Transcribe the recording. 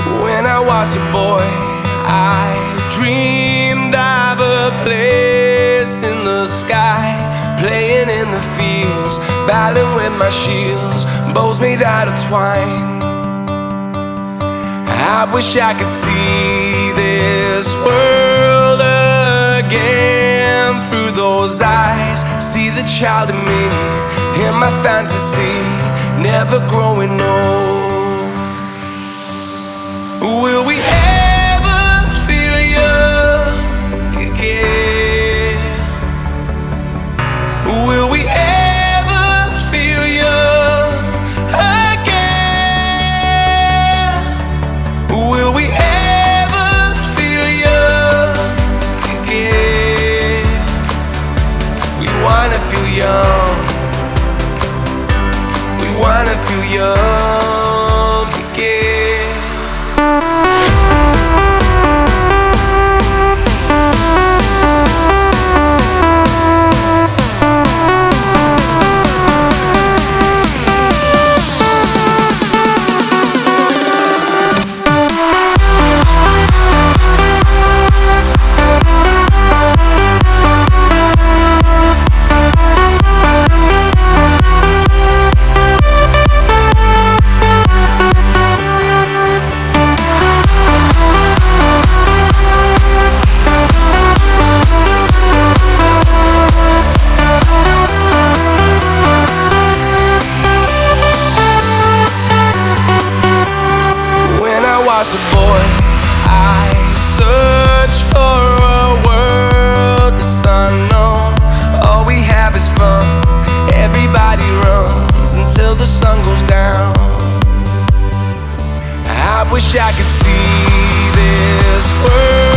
When I was a boy, I dreamed of a place in the sky, playing in the fields, battling with my shields, bows made out of twine. I wish I could see this world again through those eyes, see the child in me, in my fantasy, never growing old. Will we ever feel young again? Will we ever feel young again? Will we ever feel young again? We wanna feel young. We wanna feel young again. As a boy, I search for a world that's unknown. All we have is fun. Everybody runs until the sun goes down. I wish I could see this world